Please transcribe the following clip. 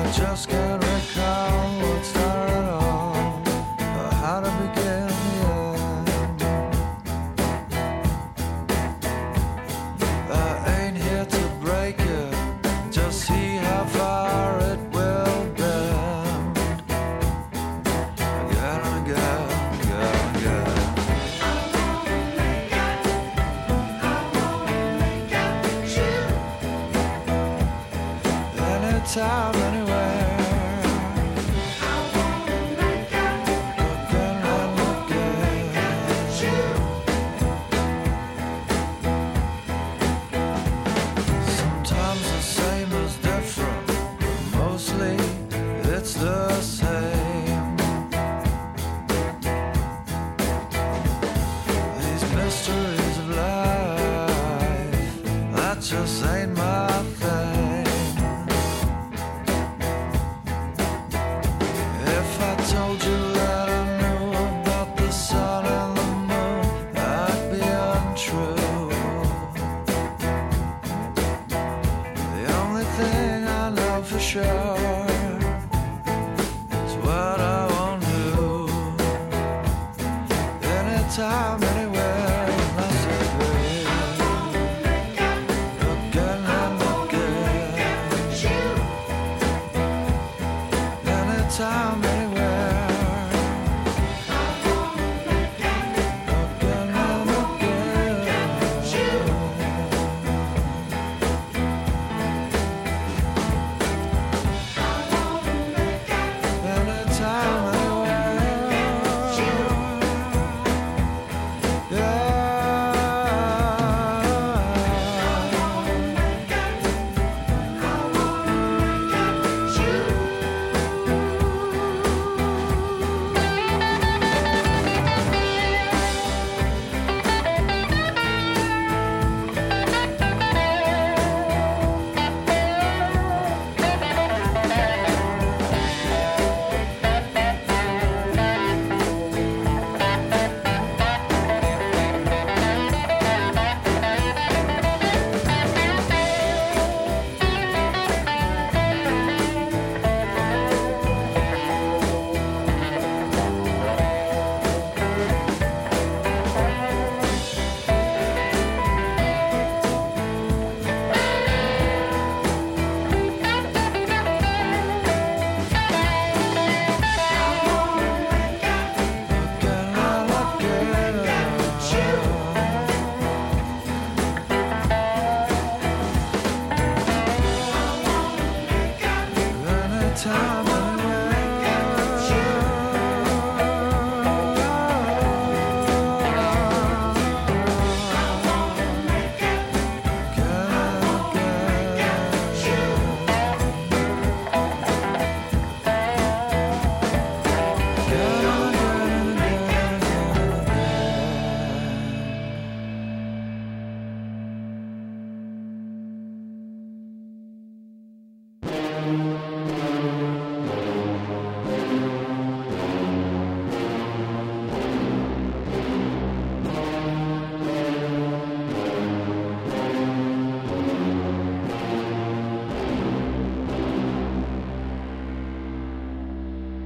just can't recall what started all, or how to begin the end. I ain't here to break it, just see how far it will bend. Again and again, again and again. Anytime, anywhere. Again and again. Sometimes the same is different, but mostly it's the same. These mysteries of life, that just ain't my thing. If I told you that I knew about the sun and the moon, that'd be untrue. The only thing I know for sure is what I won't do. Anytime,